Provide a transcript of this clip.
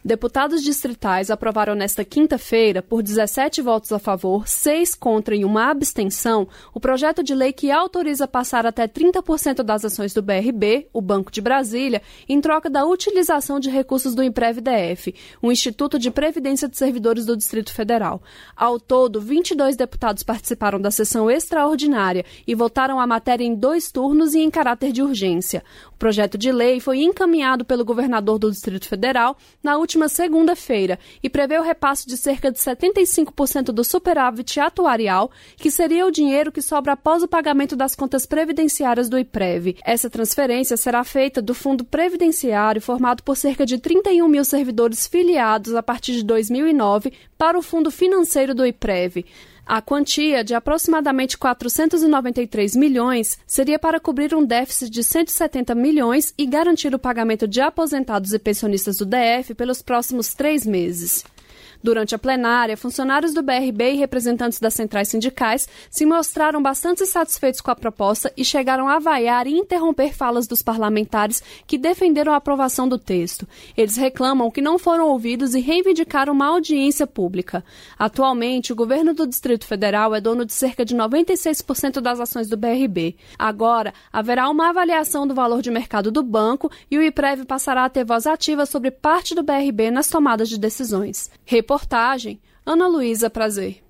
Deputados distritais aprovaram nesta quinta-feira, por 17 votos a favor, 6 contra e uma abstenção, o projeto de lei que autoriza passar até 30% das ações do BRB, o Banco de Brasília, em troca da utilização de recursos do IMPREV-DF, o Instituto de Previdência de Servidores do Distrito Federal. Ao todo, 22 deputados participaram da sessão extraordinária e votaram a matéria em 2 turnos e em caráter de urgência. O projeto de lei foi encaminhado pelo governador do Distrito Federal na última segunda-feira e prevê o repasse de cerca de 75% do superávit atuarial, que seria o dinheiro que sobra após o pagamento das contas previdenciárias do IPREV. Essa transferência será feita do Fundo Previdenciário, formado por cerca de 31 mil servidores filiados a partir de 2009, para o Fundo Financeiro do IPREV. A quantia, de aproximadamente 493 milhões, seria para cobrir um déficit de 170 milhões e garantir o pagamento de aposentados e pensionistas do DF pelos próximos 3 meses. Durante a plenária, funcionários do BRB e representantes das centrais sindicais se mostraram bastante satisfeitos com a proposta e chegaram a vaiar e interromper falas dos parlamentares que defenderam a aprovação do texto. Eles reclamam que não foram ouvidos e reivindicaram uma audiência pública. Atualmente, o governo do Distrito Federal é dono de cerca de 96% das ações do BRB. Agora, haverá uma avaliação do valor de mercado do banco e o IPREV passará a ter voz ativa sobre parte do BRB nas tomadas de decisões. Reportagem Ana Luísa Prazer.